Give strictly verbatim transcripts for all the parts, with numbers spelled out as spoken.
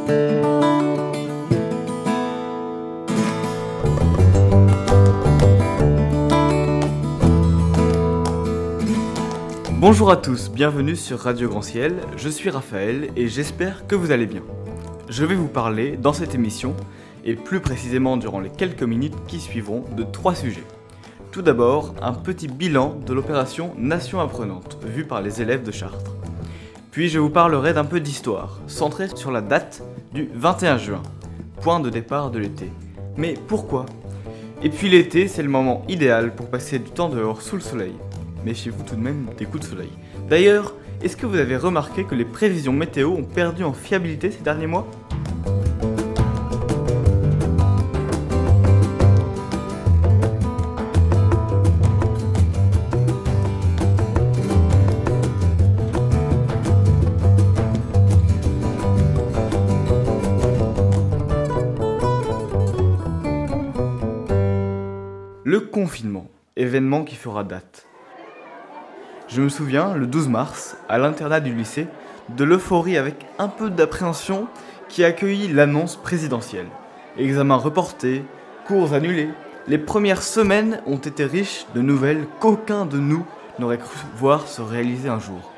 Bonjour à tous, bienvenue sur Radio Grand Ciel, je suis Raphaël et j'espère que vous allez bien. Je vais vous parler dans cette émission, et plus précisément durant les quelques minutes qui suivront, de trois sujets. Tout d'abord, un petit bilan de l'opération Nation Apprenante, vue par les élèves de Chartres. Puis je vous parlerai d'un peu d'histoire, centrée sur la date du vingt et un juin, point de départ de l'été. Mais pourquoi ? Et puis l'été, c'est le moment idéal pour passer du temps dehors sous le soleil. Méfiez-vous tout de même des coups de soleil. D'ailleurs, est-ce que vous avez remarqué que les prévisions météo ont perdu en fiabilité ces derniers mois ? Le confinement, événement qui fera date. Je me souviens, le douze mars, à l'internat du lycée, de l'euphorie avec un peu d'appréhension qui accueillit l'annonce présidentielle. Examens reportés, cours annulés, les premières semaines ont été riches de nouvelles qu'aucun de nous n'aurait cru voir se réaliser un jour.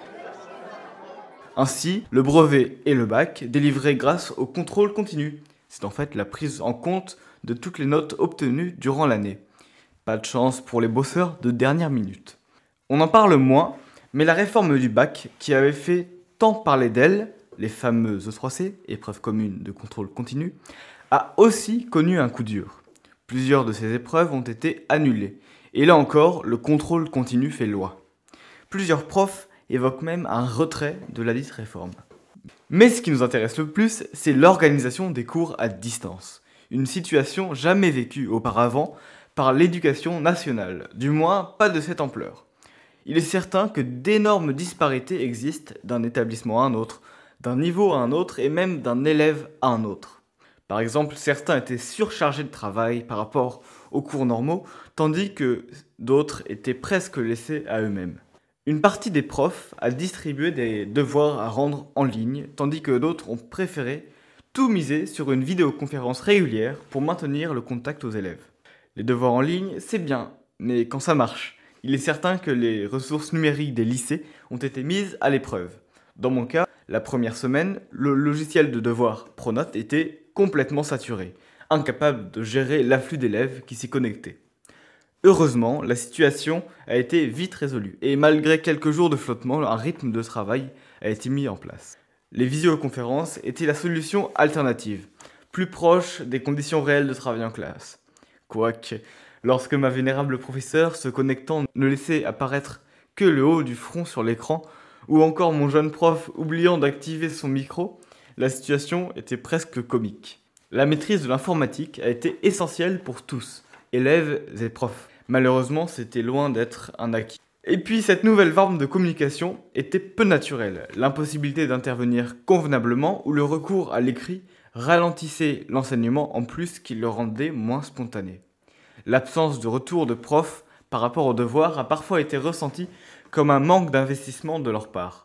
Ainsi, le brevet et le bac délivrés grâce au contrôle continu. C'est en fait la prise en compte de toutes les notes obtenues durant l'année. Pas de chance pour les bosseurs de dernière minute. On en parle moins, mais la réforme du bac, qui avait fait tant parler d'elle, les fameuses E trois C, épreuves communes de contrôle continu, a aussi connu un coup dur. Plusieurs de ces épreuves ont été annulées, et là encore, le contrôle continu fait loi. Plusieurs profs évoquent même un retrait de la dite réforme. Mais ce qui nous intéresse le plus, c'est l'organisation des cours à distance. Une situation jamais vécue auparavant par l'éducation nationale, du moins pas de cette ampleur. Il est certain que d'énormes disparités existent d'un établissement à un autre, d'un niveau à un autre et même d'un élève à un autre. Par exemple, certains étaient surchargés de travail par rapport aux cours normaux, tandis que d'autres étaient presque laissés à eux-mêmes. Une partie des profs a distribué des devoirs à rendre en ligne, tandis que d'autres ont préféré tout miser sur une vidéoconférence régulière pour maintenir le contact aux élèves. Les devoirs en ligne, c'est bien, mais quand ça marche, il est certain que les ressources numériques des lycées ont été mises à l'épreuve. Dans mon cas, la première semaine, le logiciel de devoir Pronote était complètement saturé, incapable de gérer l'afflux d'élèves qui s'y connectaient. Heureusement, la situation a été vite résolue, et malgré quelques jours de flottement, un rythme de travail a été mis en place. Les visioconférences étaient la solution alternative, plus proche des conditions réelles de travail en classe. Quoique, lorsque ma vénérable professeure se connectant ne laissait apparaître que le haut du front sur l'écran, ou encore mon jeune prof oubliant d'activer son micro, la situation était presque comique. La maîtrise de l'informatique a été essentielle pour tous, élèves et profs. Malheureusement, c'était loin d'être un acquis. Et puis cette nouvelle forme de communication était peu naturelle. L'impossibilité d'intervenir convenablement ou le recours à l'écrit ralentissait l'enseignement en plus qu'il le rendait moins spontané. L'absence de retour de profs par rapport aux devoirs a parfois été ressentie comme un manque d'investissement de leur part.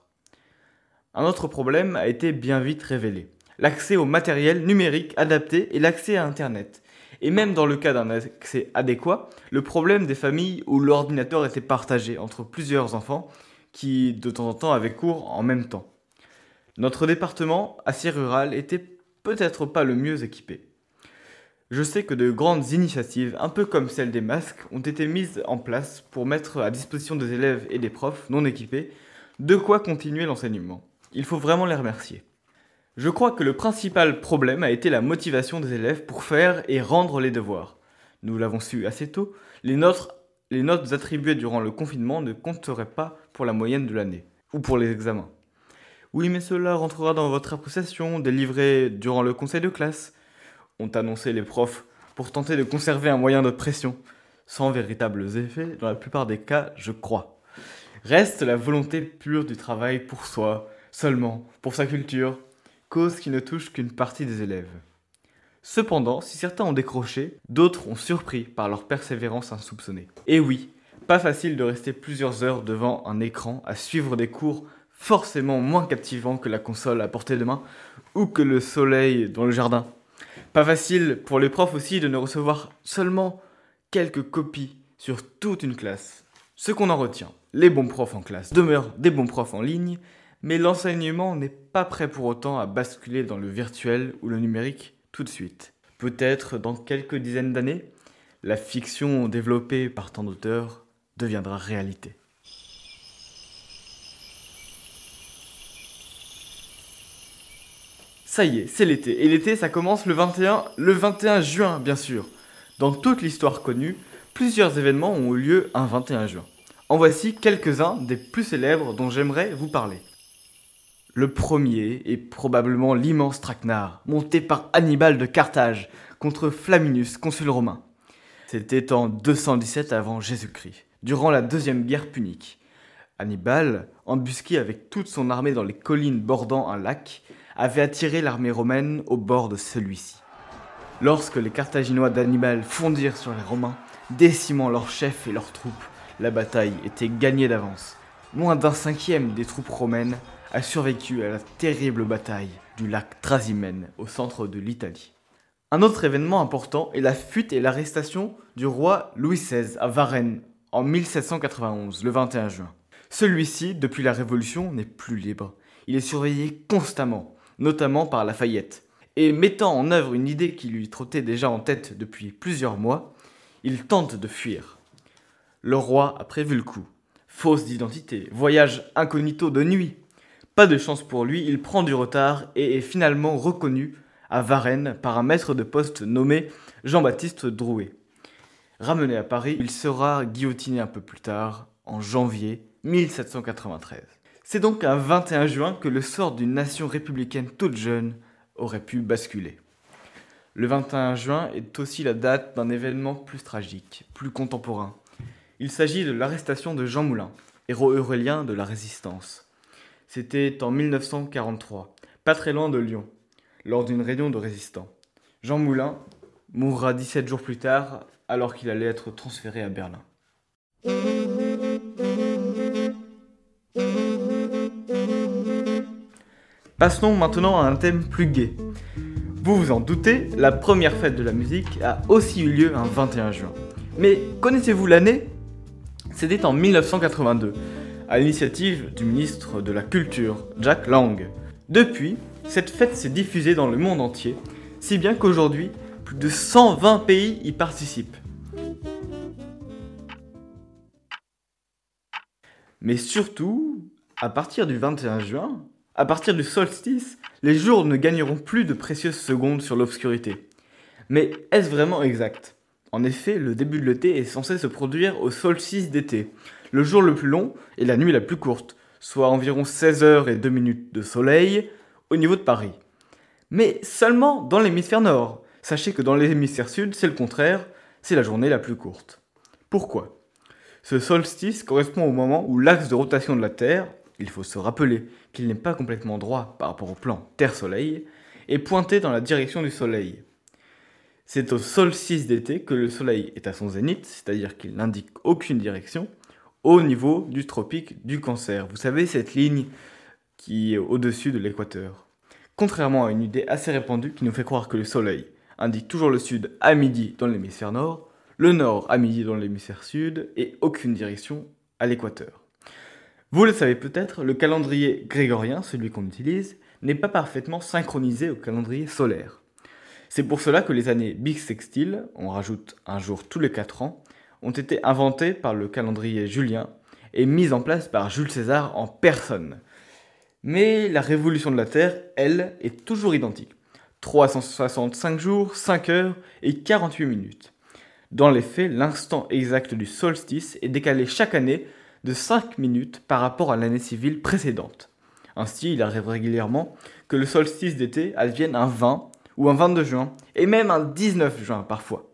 Un autre problème a été bien vite révélé. L'accès au matériel numérique adapté et l'accès à Internet. Et même dans le cas d'un accès adéquat, le problème des familles où l'ordinateur était partagé entre plusieurs enfants qui, de temps en temps, avaient cours en même temps. Notre département, assez rural, était peut-être pas le mieux équipé. Je sais que de grandes initiatives, un peu comme celle des masques, ont été mises en place pour mettre à disposition des élèves et des profs non équipés de quoi continuer l'enseignement. Il faut vraiment les remercier. Je crois que le principal problème a été la motivation des élèves pour faire et rendre les devoirs. Nous l'avons su assez tôt, les notes, les notes attribuées durant le confinement ne compteraient pas pour la moyenne de l'année, ou pour les examens. Oui, mais cela rentrera dans votre appréciation, délivrée durant le conseil de classe, ont annoncé les profs pour tenter de conserver un moyen de pression, sans véritables effets dans la plupart des cas, je crois. Reste la volonté pure du travail pour soi, seulement, pour sa culture, cause qui ne touche qu'une partie des élèves. Cependant, si certains ont décroché, d'autres ont surpris par leur persévérance insoupçonnée. Et oui, pas facile de rester plusieurs heures devant un écran à suivre des cours forcément moins captivant que la console à portée de main ou que le soleil dans le jardin. Pas facile pour les profs aussi de ne recevoir seulement quelques copies sur toute une classe. Ce qu'on en retient, les bons profs en classe demeurent des bons profs en ligne, mais l'enseignement n'est pas prêt pour autant à basculer dans le virtuel ou le numérique tout de suite. Peut-être dans quelques dizaines d'années, la fiction développée par tant d'auteurs deviendra réalité. Ça y est, c'est l'été. Et l'été, ça commence le vingt et un, le vingt et un juin, bien sûr. Dans toute l'histoire connue, plusieurs événements ont eu lieu un vingt et un juin. En voici quelques-uns des plus célèbres dont j'aimerais vous parler. Le premier est probablement l'immense traquenard, monté par Hannibal de Carthage contre Flaminus, consul romain. C'était en deux cent dix-sept avant Jésus-Christ, durant la deuxième guerre punique. Hannibal, embusqué avec toute son armée dans les collines bordant un lac, avait attiré l'armée romaine au bord de celui-ci. Lorsque les Carthaginois d'Hannibal fondirent sur les Romains, décimant leurs chefs et leurs troupes, la bataille était gagnée d'avance. Moins d'un cinquième des troupes romaines a survécu à la terrible bataille du lac Trasimène au centre de l'Italie. Un autre événement important est la fuite et l'arrestation du roi Louis seize à Varennes en mille sept cent quatre-vingt-onze, le vingt et un juin. Celui-ci, depuis la Révolution, n'est plus libre. Il est surveillé constamment, notamment par Lafayette. Et mettant en œuvre une idée qui lui trottait déjà en tête depuis plusieurs mois, il tente de fuir. Le roi a prévu le coup. Fausse d'identité, voyage incognito de nuit. Pas de chance pour lui, il prend du retard et est finalement reconnu à Varennes par un maître de poste nommé Jean-Baptiste Drouet. Ramené à Paris, il sera guillotiné un peu plus tard, en janvier mille sept cent quatre-vingt-treize. C'est donc un vingt et un juin que le sort d'une nation républicaine toute jeune aurait pu basculer. Le vingt et un juin est aussi la date d'un événement plus tragique, plus contemporain. Il s'agit de l'arrestation de Jean Moulin, héros eurélien de la Résistance. C'était en mille neuf cent quarante-trois, pas très loin de Lyon, lors d'une réunion de résistants. Jean Moulin mourra dix-sept jours plus tard, alors qu'il allait être transféré à Berlin. Passons maintenant à un thème plus gai. Vous vous en doutez, la première fête de la musique a aussi eu lieu un vingt et un juin. Mais connaissez-vous l'année ? C'était en mille neuf cent quatre-vingt-deux, à l'initiative du ministre de la Culture, Jack Lang. Depuis, cette fête s'est diffusée dans le monde entier, si bien qu'aujourd'hui, plus de cent vingt pays y participent. Mais surtout, à partir du vingt et un juin, à partir du solstice, les jours ne gagneront plus de précieuses secondes sur l'obscurité. Mais est-ce vraiment exact ? En effet, le début de l'été est censé se produire au solstice d'été, le jour le plus long et la nuit la plus courte, soit environ seize heures et deux minutes de soleil au niveau de Paris. Mais seulement dans l'hémisphère nord. Sachez que dans l'hémisphère sud, c'est le contraire, c'est la journée la plus courte. Pourquoi ? Ce solstice correspond au moment où l'axe de rotation de la Terre, il faut se rappeler qu'il n'est pas complètement droit par rapport au plan Terre-Soleil, est pointé dans la direction du Soleil. C'est au solstice d'été que le Soleil est à son zénith, c'est-à-dire qu'il n'indique aucune direction, au niveau du tropique du Cancer. Vous savez, cette ligne qui est au-dessus de l'équateur. Contrairement à une idée assez répandue qui nous fait croire que le Soleil indique toujours le sud à midi dans l'hémisphère nord, le nord à midi dans l'hémisphère sud et aucune direction à l'équateur. Vous le savez peut-être, le calendrier grégorien, celui qu'on utilise, n'est pas parfaitement synchronisé au calendrier solaire. C'est pour cela que les années bissextiles, on rajoute un jour tous les quatre ans, ont été inventées par le calendrier julien et mises en place par Jules César en personne. Mais la révolution de la Terre, elle, est toujours identique. trois cent soixante-cinq jours, cinq heures et quarante-huit minutes. Dans les faits, l'instant exact du solstice est décalé chaque année de cinq minutes par rapport à l'année civile précédente. Ainsi, il arrive régulièrement que le solstice d'été advienne un vingt ou un vingt-deux juin, et même un dix-neuf juin parfois.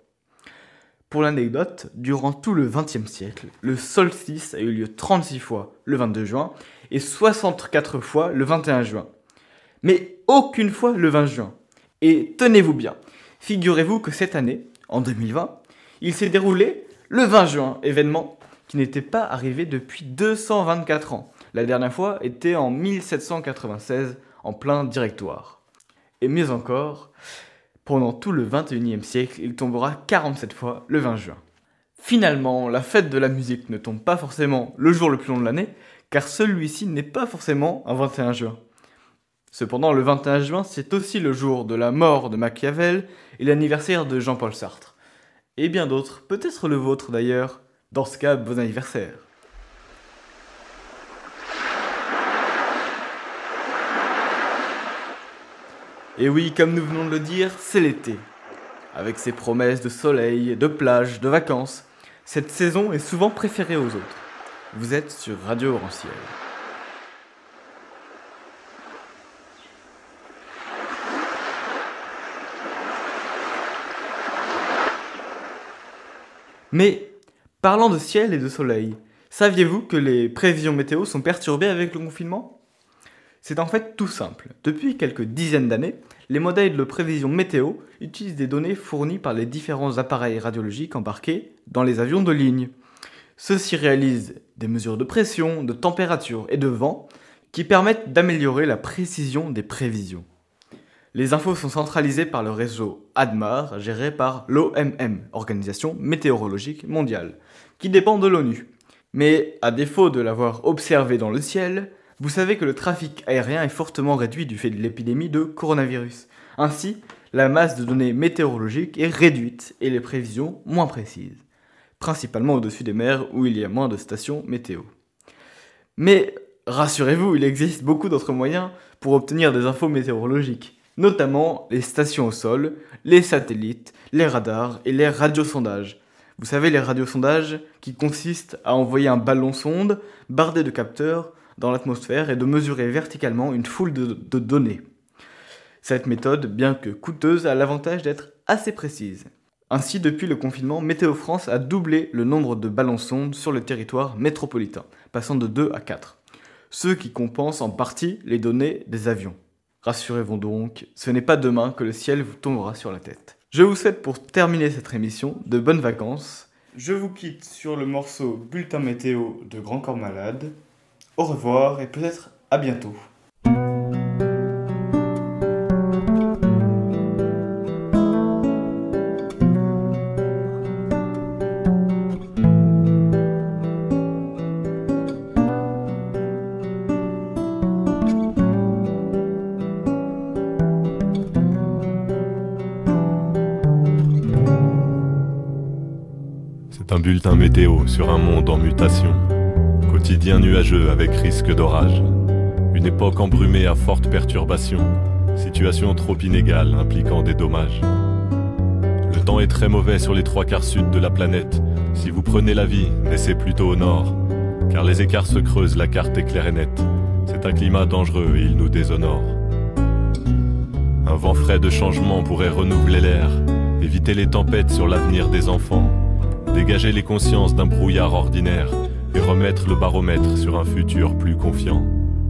Pour l'anecdote, durant tout le vingtième siècle, le solstice a eu lieu trente-six fois le vingt-deux juin et soixante-quatre fois le vingt et un juin. Mais aucune fois le vingt juin. Et tenez-vous bien, figurez-vous que cette année, en deux mille vingt, il s'est déroulé le vingt juin, événement qui n'était pas arrivé depuis deux cent vingt-quatre ans. La dernière fois était en mille sept cent quatre-vingt-seize, en plein directoire. Et mieux encore, pendant tout le vingt et unième siècle, il tombera quarante-sept fois le vingt juin. Finalement, la fête de la musique ne tombe pas forcément le jour le plus long de l'année, car celui-ci n'est pas forcément un vingt et un juin. Cependant, le vingt et un juin, c'est aussi le jour de la mort de Machiavel et l'anniversaire de Jean-Paul Sartre. Et bien d'autres, peut-être le vôtre d'ailleurs, dans ce cas, bon anniversaire. Et oui, comme nous venons de le dire, c'est l'été. Avec ses promesses de soleil, de plage, de vacances, cette saison est souvent préférée aux autres. Vous êtes sur Radio Auranciel. Mais, parlant de ciel et de soleil, saviez-vous que les prévisions météo sont perturbées avec le confinement ? C'est en fait tout simple. Depuis quelques dizaines d'années, les modèles de prévision météo utilisent des données fournies par les différents appareils radiologiques embarqués dans les avions de ligne. Ceux-ci réalisent des mesures de pression, de température et de vent qui permettent d'améliorer la précision des prévisions. Les infos sont centralisées par le réseau ADMAR, géré par l'O M M, Organisation Météorologique Mondiale, qui dépend de l'ONU. Mais, à défaut de l'avoir observé dans le ciel, vous savez que le trafic aérien est fortement réduit du fait de l'épidémie de coronavirus. Ainsi, la masse de données météorologiques est réduite et les prévisions moins précises, principalement au-dessus des mers où il y a moins de stations météo. Mais, rassurez-vous, il existe beaucoup d'autres moyens pour obtenir des infos météorologiques, notamment les stations au sol, les satellites, les radars et les radiosondages. Vous savez, les radiosondages qui consistent à envoyer un ballon sonde bardé de capteurs dans l'atmosphère et de mesurer verticalement une foule de, de données. Cette méthode, bien que coûteuse, a l'avantage d'être assez précise. Ainsi, depuis le confinement, Météo France a doublé le nombre de ballons sondes sur le territoire métropolitain, passant de deux à quatre, ce qui compense en partie les données des avions. Rassurez-vous donc, ce n'est pas demain que le ciel vous tombera sur la tête. Je vous souhaite pour terminer cette émission de bonnes vacances. Je vous quitte sur le morceau Bulletin Météo de Grand Corps Malade. Au revoir et peut-être à bientôt. Un bulletin météo sur un monde en mutation. Quotidien nuageux avec risque d'orage. Une époque embrumée à forte perturbation. Situation trop inégale impliquant des dommages. Le temps est très mauvais sur les trois quarts sud de la planète. Si vous prenez la vie, naissez plutôt au nord. Car les écarts se creusent, la carte est claire et nette. C'est un climat dangereux et il nous déshonore. Un vent frais de changement pourrait renouveler l'air. Éviter les tempêtes sur l'avenir des enfants. Dégager les consciences d'un brouillard ordinaire et remettre le baromètre sur un futur plus confiant.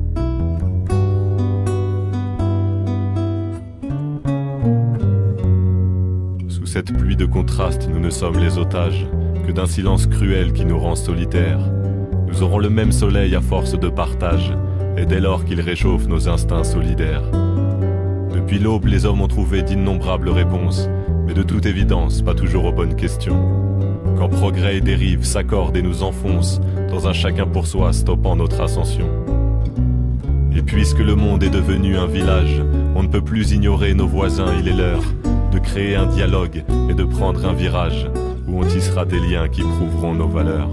Sous cette pluie de contrastes, nous ne sommes les otages que d'un silence cruel qui nous rend solitaires. Nous aurons le même soleil à force de partage, et dès lors qu'il réchauffe nos instincts solidaires. Depuis l'aube, les hommes ont trouvé d'innombrables réponses, mais de toute évidence, pas toujours aux bonnes questions. Quand progrès et dérive s'accordent et nous enfoncent dans un chacun pour soi stoppant notre ascension. Et puisque le monde est devenu un village, on ne peut plus ignorer nos voisins, il est l'heure de créer un dialogue et de prendre un virage où on tissera des liens qui prouveront nos valeurs.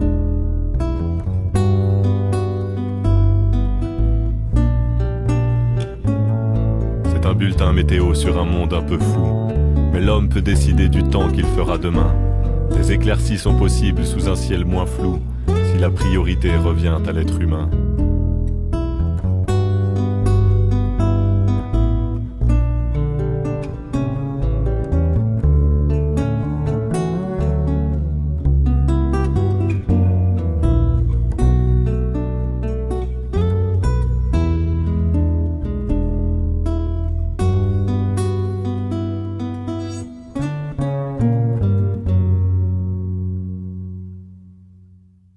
C'est un bulletin météo sur un monde un peu fou, mais l'homme peut décider du temps qu'il fera demain. Des éclaircies sont possibles sous un ciel moins flou, si la priorité revient à l'être humain.